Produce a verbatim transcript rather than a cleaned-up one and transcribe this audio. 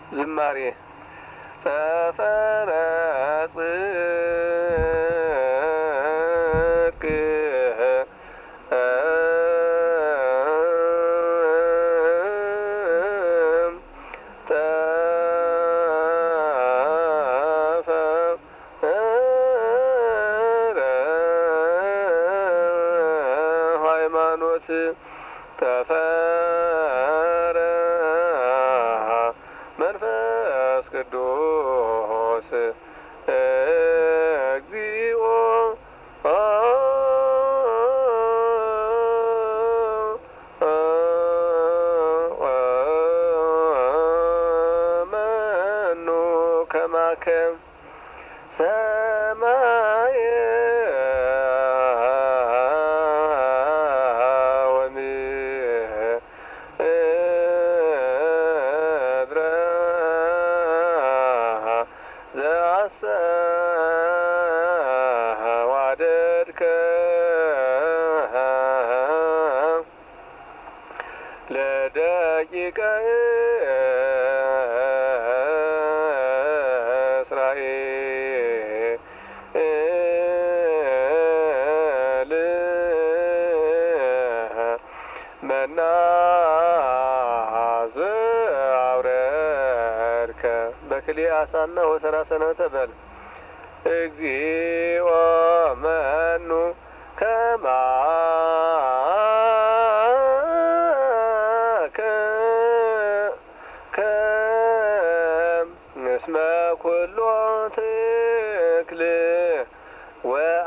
ዝማሬ ጠፈረ ጽድቅ ሃይማኖት ጠፈረ መንፈስ ቅዱስ እግዚኦ መኑ ከማከ ሰማየ ዘአስተዋደድከ ለደቂቀ እስራኤል መና ዘአውረድከ በክልኤ አሳና ወሰራሰነ ተበል እግዚኦ መኑ ከማከ እስመ ኩሎ ትክል